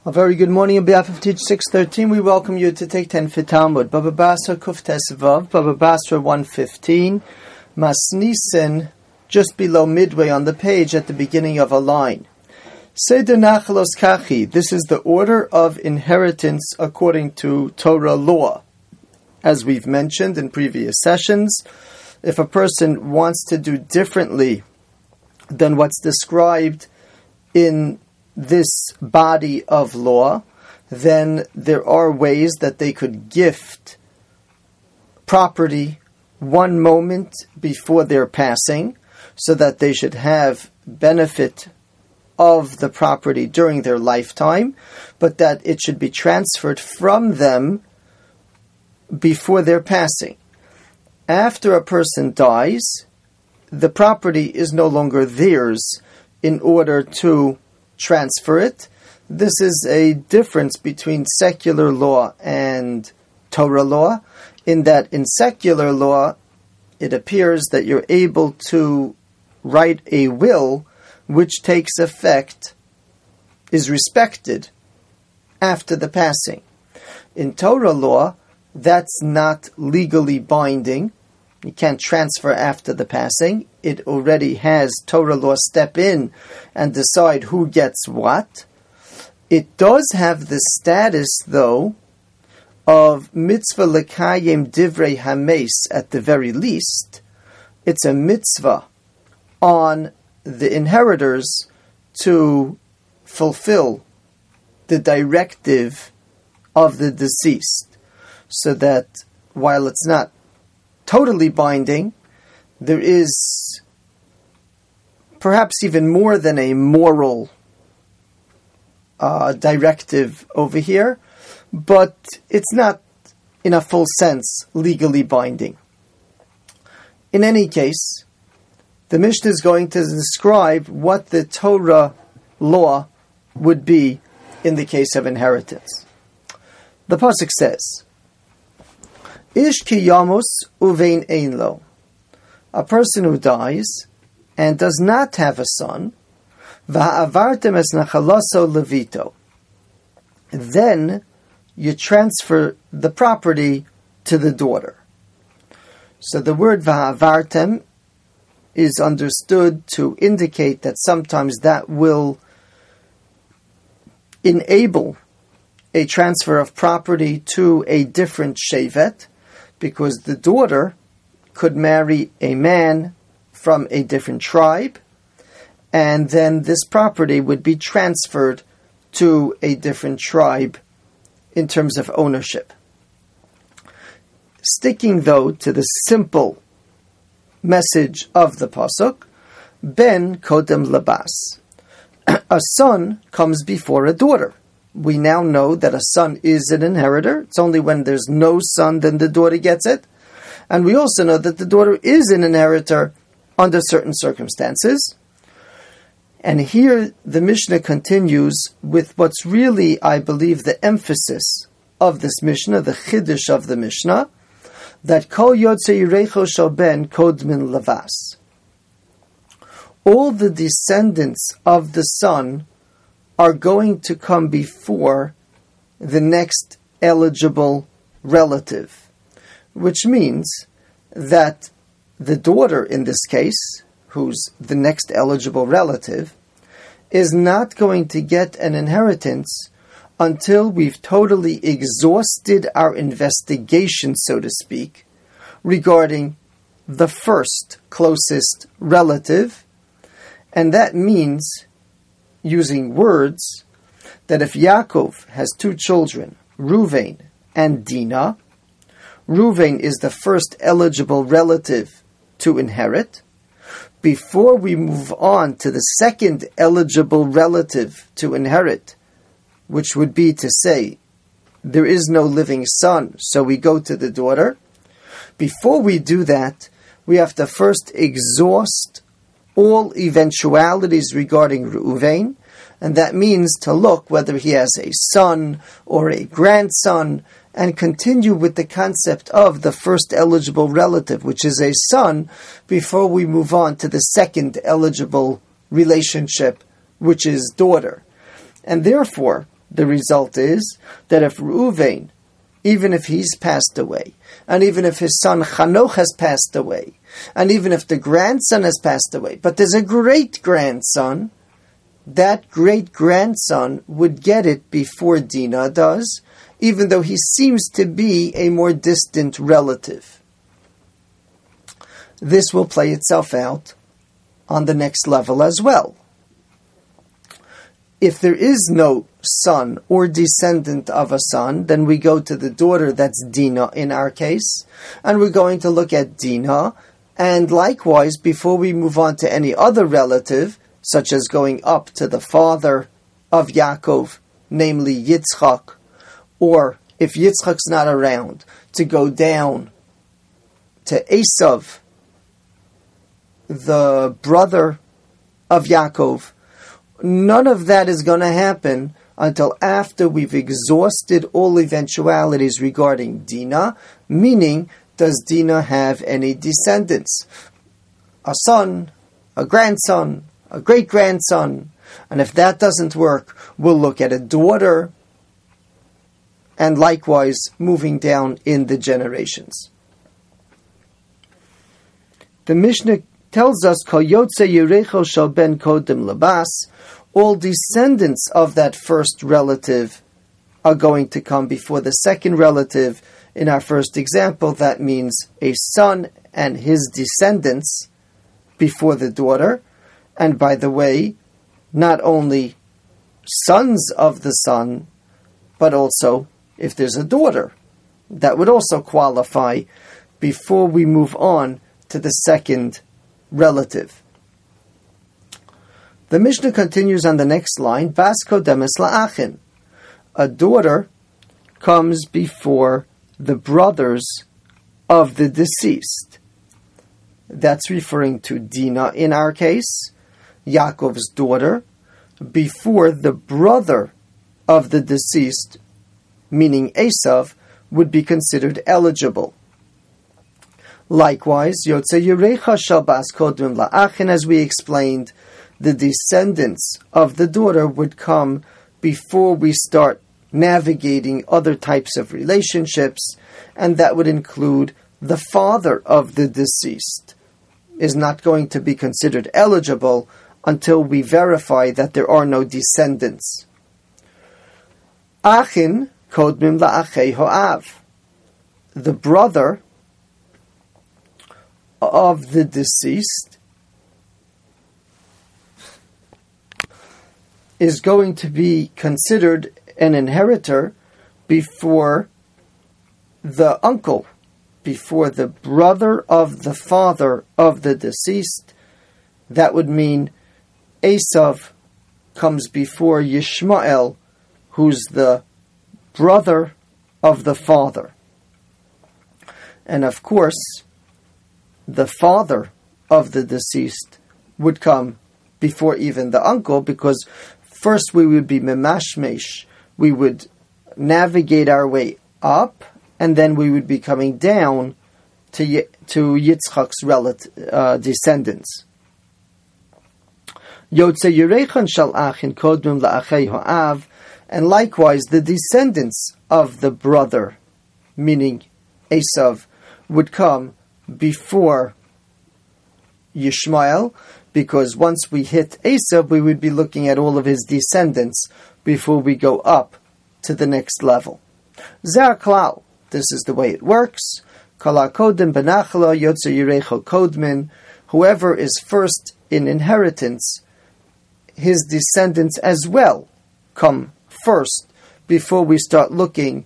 A very good morning on behalf of Teach 613. We welcome you to take 10 for Talmud. Baba Basra Kuf Tesvav, Baba Basra 115, Masnisen, just below midway on the page at the beginning of a line. Seder Nachalos Kachi, this is the order of inheritance according to Torah law. As we've mentioned in previous sessions, if a person wants to do differently than what's described in this body of law, then there are ways that they could gift property one moment before their passing, so that they should have benefit of the property during their lifetime, but that it should be transferred from them before their passing. After a person dies, the property is no longer theirs in order to transfer it. This is a difference between secular law and Torah law, in that in secular law, it appears that you're able to write a will which takes effect, is respected after the passing. In Torah law, that's not legally binding. You can't transfer after the passing. It already has Torah law step in and decide who gets what. It does have the status, though, of mitzvah lekayim divrei hames at the very least. It's a mitzvah on the inheritors to fulfill the directive of the deceased, so that while it's not totally binding, there is perhaps even more than a moral directive over here, but it's not in a full sense legally binding. In any case, the Mishnah is going to describe what the Torah law would be in the case of inheritance. The pasuk says, Ish ki yamus uvein ein lo. A person who dies and does not have a son, va'avartem es nachalaso levito. Then you transfer the property to the daughter. So the word va'avartem is understood to indicate that sometimes that will enable a transfer of property to a different shevet, because the daughter could marry a man from a different tribe, and then this property would be transferred to a different tribe in terms of ownership. Sticking, though, to the simple message of the pasuk, ben kodem labas. A son comes before a daughter. We now know that a son is an inheritor. It's only when there's no son then the daughter gets it. And we also know that the daughter is an inheritor under certain circumstances. And here the Mishnah continues with what's really, I believe, the emphasis of this Mishnah, the chiddush of the Mishnah, that kol yotzei yirecho shel ben kodmin lavas. All the descendants of the son are going to come before the next eligible relative, which means that the daughter in this case, who's the next eligible relative, is not going to get an inheritance until we've totally exhausted our investigation, so to speak, regarding the first closest relative. And that means, using words, that if Yaakov has two children, Ruvain and Dinah, Ruvain is the first eligible relative to inherit. Before we move on to the second eligible relative to inherit, which would be to say, there is no living son, so we go to the daughter. Before we do that, we have to first exhaust all eventualities regarding Reuven, and that means to look whether he has a son or a grandson, and continue with the concept of the first eligible relative, which is a son, before we move on to the second eligible relationship, which is daughter. And therefore, the result is that if Reuven, even if he's passed away, and even if his son Chanoch has passed away, and even if the grandson has passed away, but there's a great-grandson, that great-grandson would get it before Dinah does, even though he seems to be a more distant relative. This will play itself out on the next level as well. If there is no son or descendant of a son, then we go to the daughter, that's Dinah in our case, and we're going to look at Dinah, and likewise, before we move on to any other relative, such as going up to the father of Yaakov, namely Yitzchak, or if Yitzchak's not around, to go down to Esav, the brother of Yaakov, none of that is going to happen until after we've exhausted all eventualities regarding Dinah, meaning, does Dinah have any descendants? A son, a grandson, a great-grandson. And if that doesn't work, we'll look at a daughter, and likewise moving down in the generations. The Mishnah tells us, Kol yotze yirecho shel ben kodem labas, all descendants of that first relative are going to come before the second relative. In our first example, that means a son and his descendants before the daughter. And by the way, not only sons of the son, but also if there's a daughter, that would also qualify before we move on to the second relative. The Mishnah continues on the next line, Bas kodemes la'achin. A daughter comes before the brothers of the deceased. That's referring to Dinah in our case, Yaakov's daughter, before the brother of the deceased, meaning Esav, would be considered eligible. Likewise, Yotze Yerecha shel bas kodem la'achin, as we explained, the descendants of the daughter would come before we start navigating other types of relationships, and that would include the father of the deceased is not going to be considered eligible until we verify that there are no descendants. Achin kodmim la'achei ho'av. The brother of the deceased is going to be considered an inheritor before the uncle, before the brother of the father of the deceased. That would mean Esav comes before Yishmael, who's the brother of the father. And of course, the father of the deceased would come before even the uncle, because first we would be memashmesh, we would navigate our way up, and then we would be coming down to Yitzchak's descendants. Yotze Yerechan shal achin kodmim la'achei ho'av, and likewise the descendants of the brother, meaning Esav, would come before Yishmael, because once we hit Esav, we would be looking at all of his descendants before we go up to the next level. Zar klal, this is the way it works. Kala kodem benachla yotze yirecho kodmin. Whoever is first in inheritance, his descendants as well come first before we start looking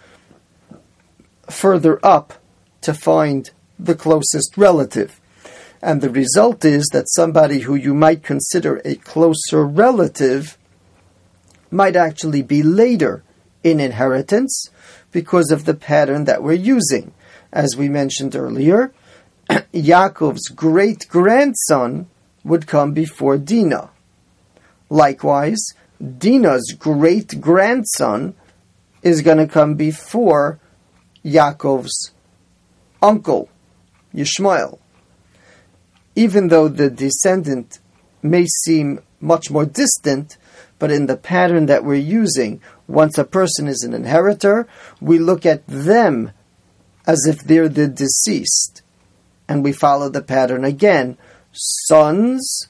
further up to find the closest relative. And the result is that somebody who you might consider a closer relative might actually be later in inheritance because of the pattern that we're using. As we mentioned earlier, Yaakov's great-grandson would come before Dinah. Likewise, Dinah's great-grandson is going to come before Yaakov's uncle, Yishmael. Even though the descendant may seem much more distant, but in the pattern that we're using, once a person is an inheritor, we look at them as if they're the deceased. And we follow the pattern again. Sons,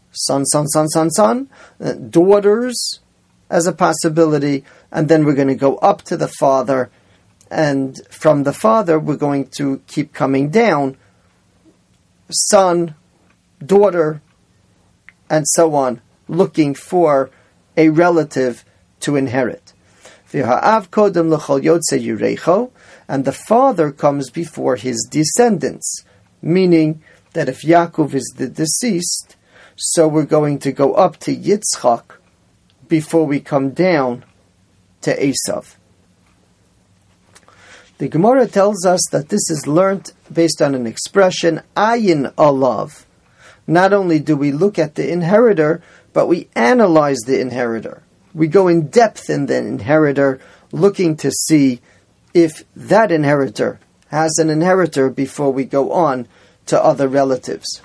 daughters as a possibility, and then we're going to go up to the father, and from the father we're going to keep coming down, son, daughter, and so on, looking for a relative to inherit. And the father comes before his descendants, meaning that if Yaakov is the deceased, so we're going to go up to Yitzchak before we come down to Esav. The Gemara tells us that this is learnt based on an expression, ayin alav. Not only do we look at the inheritor, but we analyze the inheritor. We go in depth in the inheritor, looking to see if that inheritor has an inheritor before we go on to other relatives.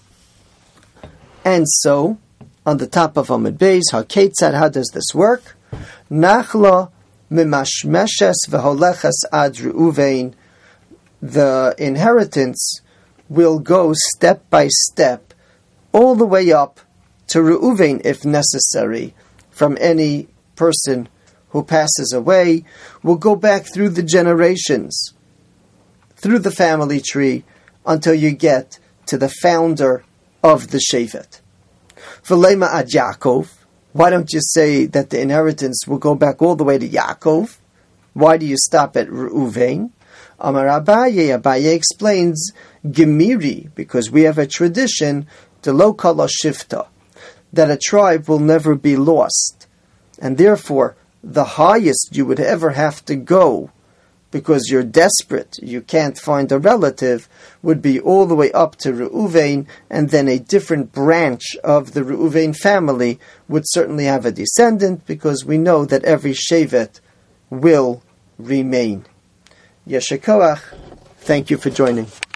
And so, on the top of Amud Beis, HaKetzad, how does this work? Nachla mimashmeshes v'holeches ad Reuven. The inheritance will go step by step, all the way up to Reuven, if necessary, from any person who passes away. Will go back through the generations, through the family tree, until you get to the founder of the Shevet. V'lema ad Yaakov. Why don't you say that the inheritance will go back all the way to Yaakov? Why do you stop at Reuven? Amar Abaye. Abaye explains, Gemiri, because we have a tradition, de lo kala shifta, that a tribe will never be lost. And therefore, the highest you would ever have to go, because you're desperate, you can't find a relative, would be all the way up to Reuven, and then a different branch of the Reuven family would certainly have a descendant, because we know that every Shevet will remain. Yesher Koach. Thank you for joining.